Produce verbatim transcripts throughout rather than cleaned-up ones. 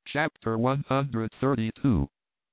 Chapter one hundred thirty-two,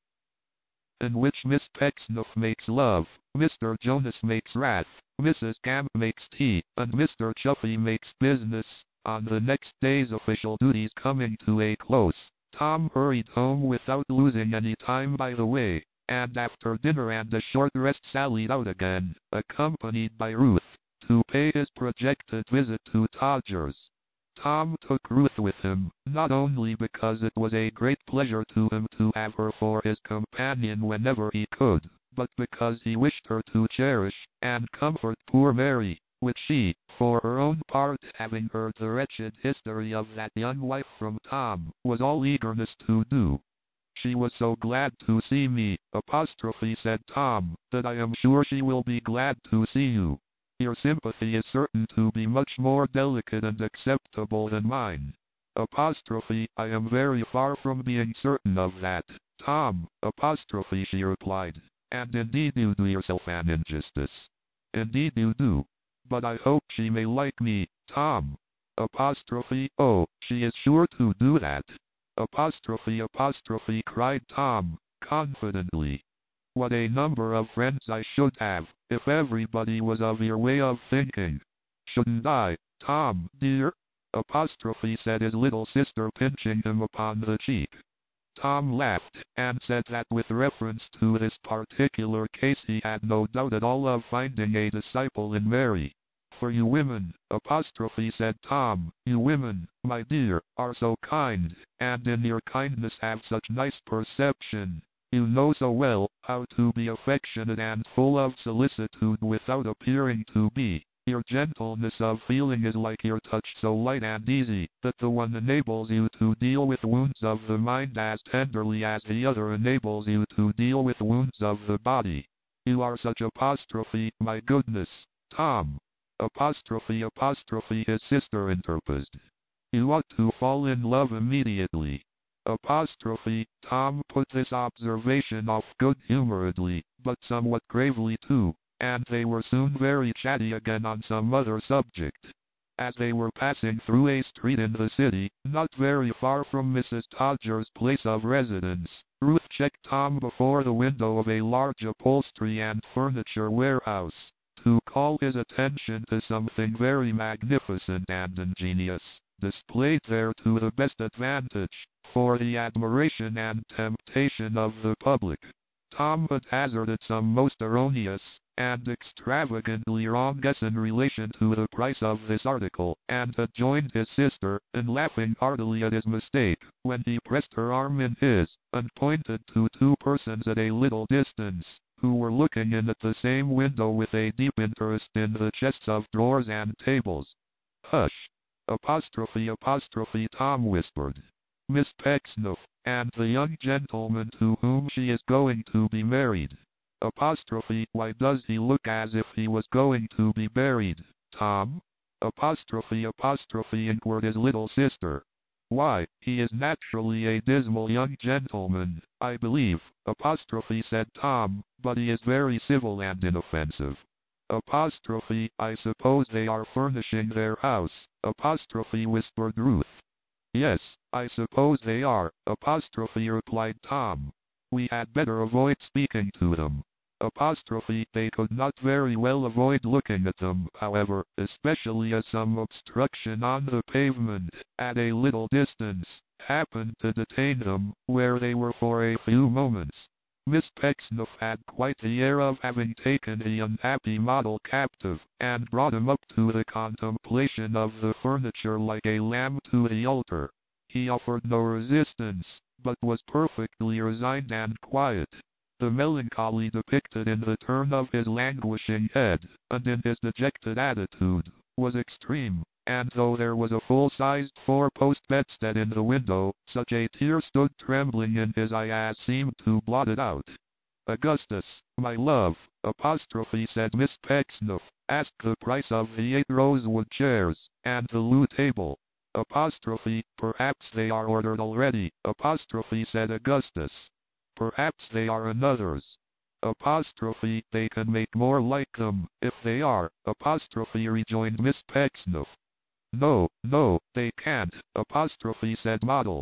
in which Miss Pecksniff makes love, Mister Jonas makes wrath, Missus Gamp makes tea, and Mister Chuffy makes business. On the next day's official duties coming to a close, Tom hurried home without losing any time by the way, and after dinner and a short rest sallied out again, accompanied by Ruth, to pay his projected visit to Todgers. Tom took Ruth with him, not only because it was a great pleasure to him to have her for his companion whenever he could, but because he wished her to cherish and comfort poor Mary, which she, for her own part, having heard the wretched history of that young wife from Tom, was all eagerness to do. "She was so glad to see me, apostrophe said Tom, that I am sure she will be glad to see you. Your sympathy is certain to be much more delicate and acceptable than mine." Apostrophe, I am very far from being certain of that, Tom, apostrophe she replied, and indeed you do yourself an injustice. Indeed you do. But I hope she may like me, Tom. Apostrophe, oh, she is sure to do that. Apostrophe apostrophe cried Tom, confidently. What a number of friends I should have, if everybody was of your way of thinking. Shouldn't I, Tom, dear? Apostrophe said his little sister, pinching him upon the cheek. Tom laughed, and said that with reference to this particular case he had no doubt at all of finding a disciple in Mary. For you women, apostrophe said Tom, you women, my dear, are so kind, and in your kindness have such nice perception. You know so well how to be affectionate and full of solicitude without appearing to be. Your gentleness of feeling is like your touch, so light and easy, that the one enables you to deal with wounds of the mind as tenderly as the other enables you to deal with wounds of the body. You are such apostrophe, my goodness, Tom. Apostrophe apostrophe his sister interposed. You ought to fall in love immediately. Apostrophe, Tom put this observation off good-humoredly, but somewhat gravely too, and they were soon very chatty again on some other subject. As they were passing through a street in the city, not very far from Missus Todgers' place of residence, Ruth checked Tom before the window of a large upholstery and furniture warehouse, to call his attention to something very magnificent and ingenious, displayed there to the best advantage, for the admiration and temptation of the public. Tom had hazarded some most erroneous and extravagantly wrong guess in relation to the price of this article, and had joined his sister in laughing heartily at his mistake, when he pressed her arm in his, and pointed to two persons at a little distance, who were looking in at the same window with a deep interest in the chests of drawers and tables. "Hush! Apostrophe apostrophe Tom whispered. Miss Pecksniff, and the young gentleman to whom she is going to be married." Apostrophe, why does he look as if he was going to be buried, Tom? Apostrophe apostrophe inquired his little sister. Why, he is naturally a dismal young gentleman, I believe, apostrophe said Tom, but he is very civil and inoffensive. Apostrophe, I suppose they are furnishing their house, apostrophe whispered Ruth. Yes, I suppose they are, apostrophe replied Tom. We had better avoid speaking to them. Apostrophe, they could not very well avoid looking at them, however, especially as some obstruction on the pavement, at a little distance, happened to detain them, where they were for a few moments. Miss Pecksniff had quite the air of having taken the unhappy model captive, and brought him up to the contemplation of the furniture like a lamb to the altar. He offered no resistance, but was perfectly resigned and quiet. The melancholy depicted in the turn of his languishing head, and in his dejected attitude, was extreme, and though there was a full-sized four-post bedstead in the window, such a tear stood trembling in his eye as seemed to blot it out. Augustus, my love, apostrophe said Miss Pecksniff, ask the price of the eight rosewood chairs, and the loo table. Apostrophe, perhaps they are ordered already, apostrophe said Augustus. Perhaps they are another's. Apostrophe, they can make more like them, if they are, apostrophe rejoined Miss Pecksniff. No, no, they can't, apostrophe said Model.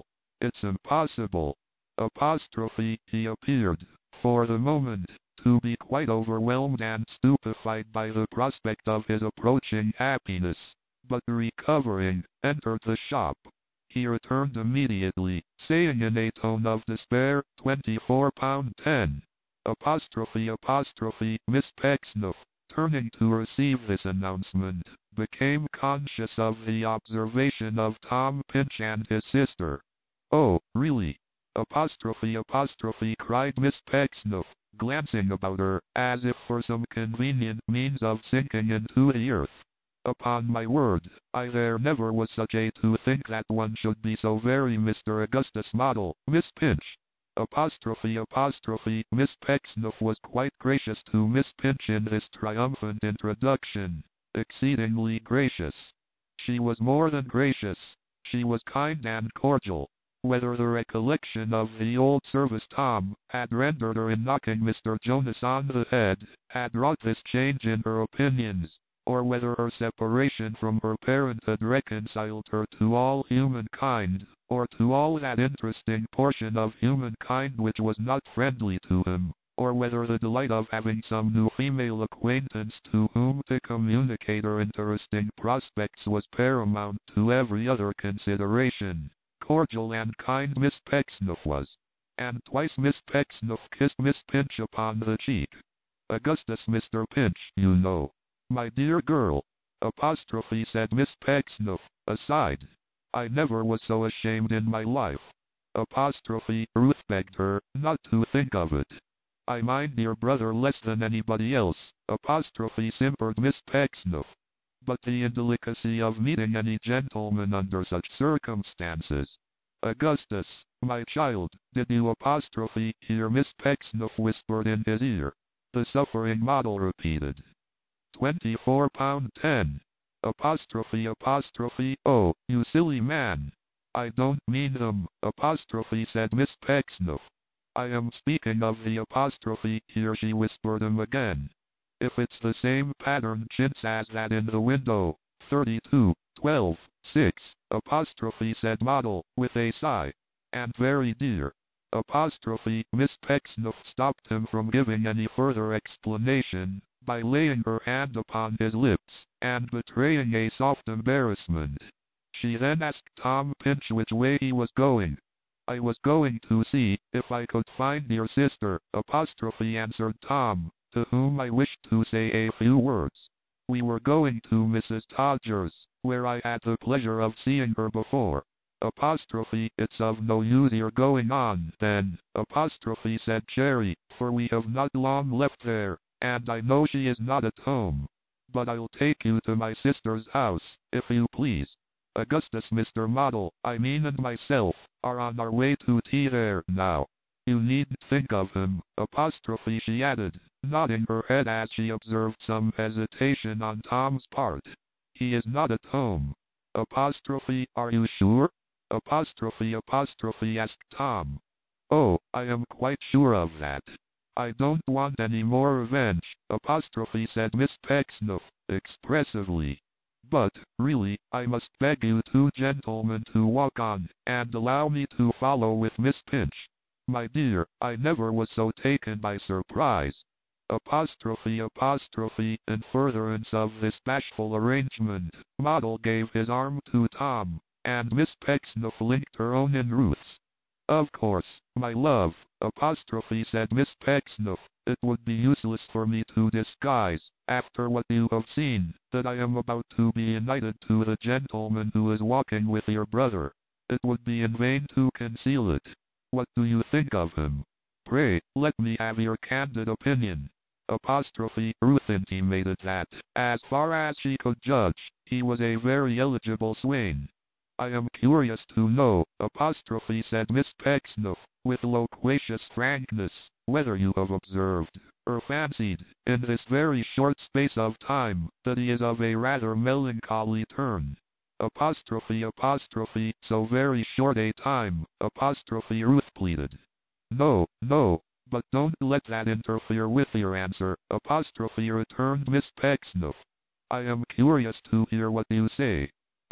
It's impossible. Apostrophe, he appeared, for the moment, to be quite overwhelmed and stupefied by the prospect of his approaching happiness, but recovering, entered the shop. He returned immediately, saying in a tone of despair, twenty-four pounds ten. Apostrophe apostrophe Miss Pecksniff, turning to receive this announcement, became conscious of the observation of Tom Pinch and his sister. Oh, really? Apostrophe apostrophe cried Miss Pecksniff, glancing about her, as if for some convenient means of sinking into the earth. Upon my word, I there never was such a to think that one should be so very Mister Augustus Model, Miss Pinch. Apostrophe apostrophe Miss Pecksniff was quite gracious to Miss Pinch in this triumphant introduction. Exceedingly gracious. She was more than gracious. She was kind and cordial. Whether the recollection of the old service Tom had rendered her in knocking Mister Jonas on the head had wrought this change in her opinions, or whether her separation from her parent had reconciled her to all humankind, or to all that interesting portion of humankind which was not friendly to him, or whether the delight of having some new female acquaintance to whom to communicate her interesting prospects was paramount to every other consideration. Cordial and kind Miss Pecksniff was, and twice Miss Pecksniff kissed Miss Pinch upon the cheek. Augustus Mister Pinch, you know. My dear girl, apostrophe said Miss Pecksniff, aside. I never was so ashamed in my life. Apostrophe, Ruth begged her not to think of it. I mind your brother less than anybody else, apostrophe simpered Miss Pecksniff. But the indelicacy of meeting any gentleman under such circumstances. Augustus, my child, did you apostrophe hear Miss Pecksniff whispered in his ear? The suffering model repeated. Twenty-four pound ten. Apostrophe apostrophe oh, you silly man. I don't mean them, apostrophe said Miss Pecksniff. I am speaking of the apostrophe, here she whispered him again. If it's the same pattern chintz as that in the window, thirty-two, twelve, six, apostrophe said model, with a sigh. And very dear. Apostrophe, Miss Pecksniff stopped him from giving any further explanation, by laying her hand upon his lips, and betraying a soft embarrassment. She then asked Tom Pinch which way he was going. I was going to see if I could find your sister, apostrophe answered Tom, to whom I wished to say a few words. We were going to Missus Todgers, where I had the pleasure of seeing her before. Apostrophe, it's of no use your going on, then, apostrophe said Cherry, for we have not long left there, and I know she is not at home. But I'll take you to my sister's house, if you please. Augustus Mister Model, I mean and myself, are on our way to tea there now. You needn't think of him, apostrophe she added, nodding her head as she observed some hesitation on Tom's part. He is not at home. Apostrophe, are you sure? Apostrophe apostrophe asked Tom. Oh, I am quite sure of that. I don't want any more revenge, apostrophe said Miss Pecksniff, expressively. But, really, I must beg you two gentlemen to walk on, and allow me to follow with Miss Pinch. My dear, I never was so taken by surprise. Apostrophe apostrophe in furtherance of this bashful arrangement, Model gave his arm to Tom, and Miss Pecksniff linked her own in Ruth's. Of course, my love, apostrophe said Miss Pecksniff, it would be useless for me to disguise, after what you have seen, that I am about to be united to the gentleman who is walking with your brother. It would be in vain to conceal it. What do you think of him? Pray, let me have your candid opinion. Apostrophe Ruth intimated that, as far as she could judge, he was a very eligible swain. I am curious to know, apostrophe said Miss Pecksniff, with loquacious frankness, whether you have observed, or fancied, in this very short space of time, that he is of a rather melancholy turn. Apostrophe apostrophe, so very short a time, apostrophe Ruth pleaded. No, no, but don't let that interfere with your answer, apostrophe returned Miss Pecksniff. I am curious to hear what you say.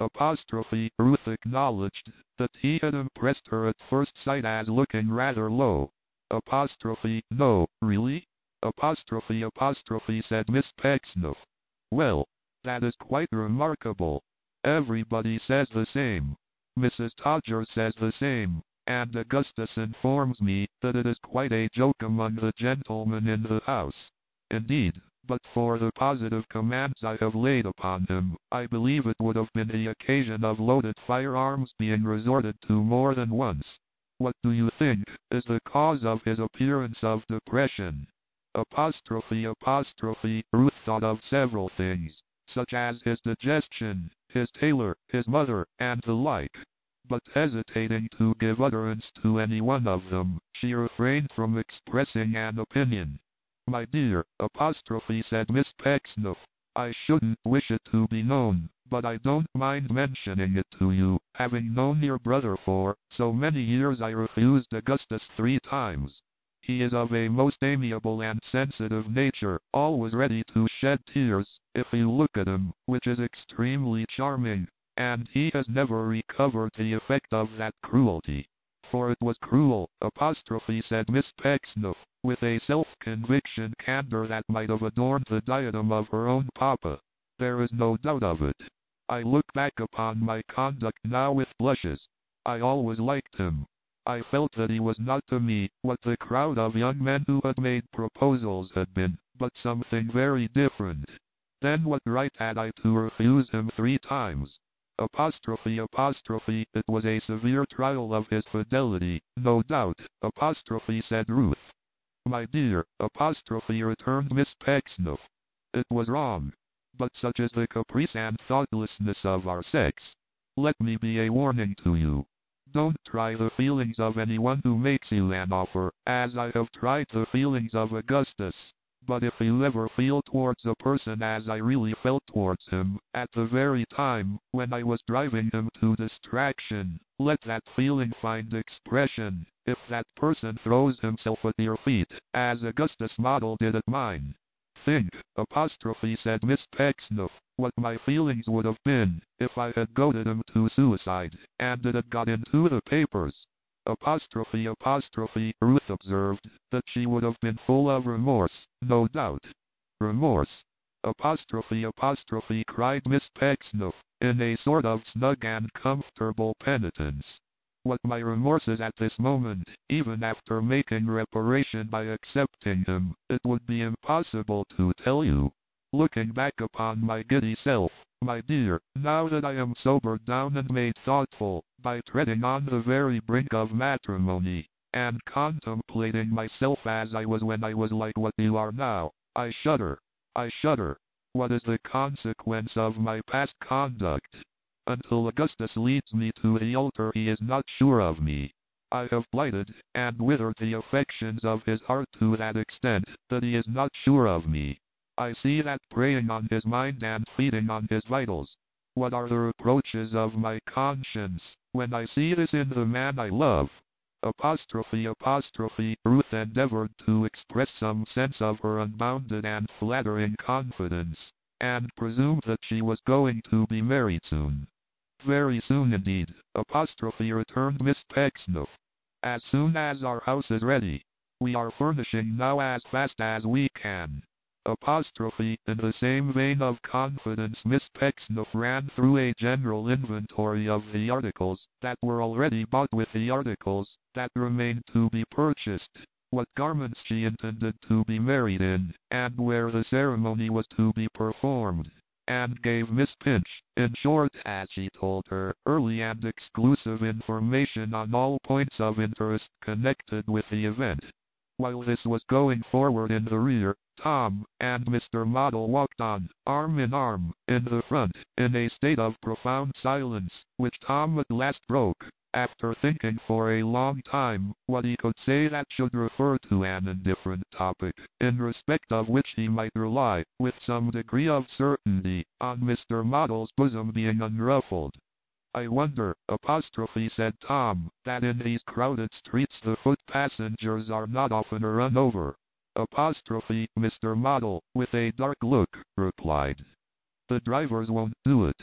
Apostrophe, Ruth acknowledged that he had impressed her at first sight as looking rather low. Apostrophe, no, really? Apostrophe, apostrophe, said Miss Pecksniff. Well, that is quite remarkable. Everybody says the same. Missus Todgers says the same, and Augustus informs me that it is quite a joke among the gentlemen in the house. Indeed, but for the positive commands I have laid upon him, I believe it would have been the occasion of loaded firearms being resorted to more than once. What do you think is the cause of his appearance of depression? Apostrophe, apostrophe, Ruth thought of several things, such as his digestion, his tailor, his mother, and the like. But hesitating to give utterance to any one of them, she refrained from expressing an opinion. My dear, apostrophe, said Miss Pecksniff, I shouldn't wish it to be known, but I don't mind mentioning it to you. Having known your brother for so many years, I refused Augustus three times. He is of a most amiable and sensitive nature, always ready to shed tears, if you look at him, which is extremely charming, and he has never recovered the effect of that cruelty. For it was cruel, apostrophe, said Miss Pecksniff, with a self-conviction candor that might have adorned the diadem of her own papa. There is no doubt of it. I look back upon my conduct now with blushes. I always liked him. I felt that he was not to me what the crowd of young men who had made proposals had been, but something very different. Then what right had I to refuse him three times? Apostrophe, apostrophe, it was a severe trial of his fidelity, no doubt, apostrophe, said Ruth. My dear, apostrophe, returned Miss Pecksniff. It was wrong. But such is the caprice and thoughtlessness of our sex. Let me be a warning to you. Don't try the feelings of anyone who makes you an offer, as I have tried the feelings of Augustus. But if you ever feel towards a person as I really felt towards him, at the very time when I was driving him to distraction, let that feeling find expression, if that person throws himself at your feet, as Augustus Model did at mine. Think, apostrophe, said Miss Pecksniff, what my feelings would have been, if I had goaded him to suicide, and it had got into the papers. Apostrophe, apostrophe, Ruth observed that she would have been full of remorse, no doubt. Remorse. Apostrophe, apostrophe, cried Miss Pecksniff, in a sort of snug and comfortable penitence. What my remorse is at this moment, even after making reparation by accepting him, it would be impossible to tell you. Looking back upon my giddy self, my dear, now that I am sobered down and made thoughtful, by treading on the very brink of matrimony, and contemplating myself as I was when I was like what you are now, I shudder. I shudder. What is the consequence of my past conduct? Until Augustus leads me to the altar, he is not sure of me. I have blighted and withered the affections of his heart to that extent that he is not sure of me. I see that preying on his mind and feeding on his vitals. What are the reproaches of my conscience when I see this in the man I love? Apostrophe, apostrophe, Ruth endeavored to express some sense of her unbounded and flattering confidence, and presumed that she was going to be married soon. Very soon indeed, apostrophe, returned Miss Pecksniff. As soon as our house is ready. We are furnishing now as fast as we can. Apostrophe, in the same vein of confidence, Miss Pecksniff ran through a general inventory of the articles that were already bought with the articles that remained to be purchased, what garments she intended to be married in, and where the ceremony was to be performed, and gave Miss Pinch, in short, as she told her, early and exclusive information on all points of interest connected with the event. While this was going forward in the rear, Tom and Mister Model walked on, arm in arm, in the front, in a state of profound silence, which Tom at last broke, after thinking for a long time what he could say that should refer to an indifferent topic, in respect of which he might rely, with some degree of certainty, on Mister Model's bosom being unruffled. I wonder, apostrophe, said Tom, that in these crowded streets the foot passengers are not oftener run over. Apostrophe, Mister Model, with a dark look, replied. The drivers won't do it.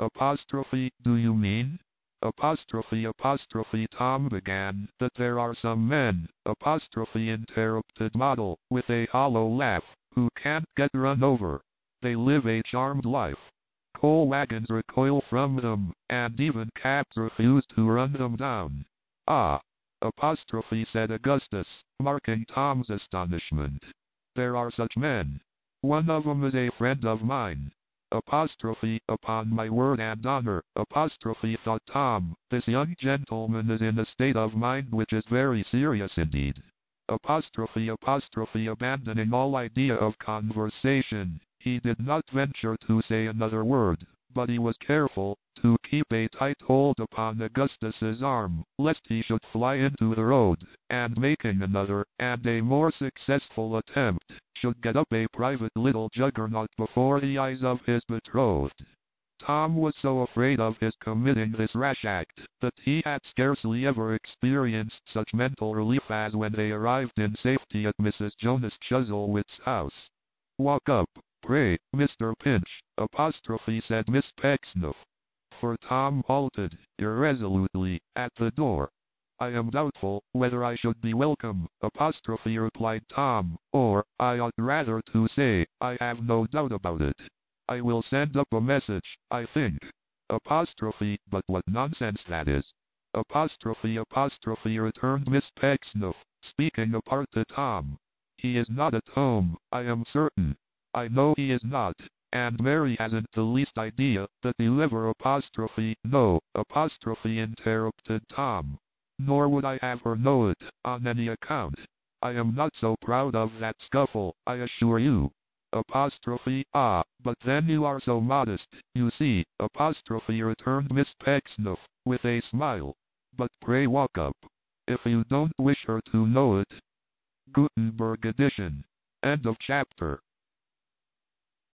Apostrophe, do you mean? Apostrophe apostrophe Tom began that there are some men, apostrophe interrupted Model, with a hollow laugh, who can't get run over. They live a charmed life. Coal wagons recoil from them, and even cabs refuse to run them down. Ah! Apostrophe said Augustus, marking Tom's astonishment. There are such men. One of them is a friend of mine. Apostrophe, upon my word and honor, apostrophe thought Tom, this young gentleman is in a state of mind which is very serious indeed. Apostrophe apostrophe abandoning all idea of conversation, he did not venture to say another word, but he was careful to keep a tight hold upon Augustus's arm, lest he should fly into the road, and making another, and a more successful attempt, should get up a private little juggernaut before the eyes of his betrothed. Tom was so afraid of his committing this rash act, that he had scarcely ever experienced such mental relief as when they arrived in safety at Missus Jonas Chuzzlewit's house. "Walk up, pray, Mister Pinch," apostrophe said Miss Pecksniff. For Tom halted, irresolutely, at the door. "I am doubtful whether I should be welcome," apostrophe replied Tom, "or, I ought rather to say, I have no doubt about it. I will send up a message, I think." Apostrophe, but what nonsense that is. Apostrophe apostrophe returned Miss Pecksniff, speaking apart to Tom. "He is not at home, I am certain. I know he is not, and Mary hasn't the least idea that he'll ever apostrophe no, apostrophe interrupted Tom. Nor would I have her know it, on any account. I am not so proud of that scuffle, I assure you." Apostrophe, "Ah, but then you are so modest, you see," apostrophe returned Miss Pecksniff, with a smile. "But pray walk up. If you don't wish her to know it." Gutenberg edition. End of chapter.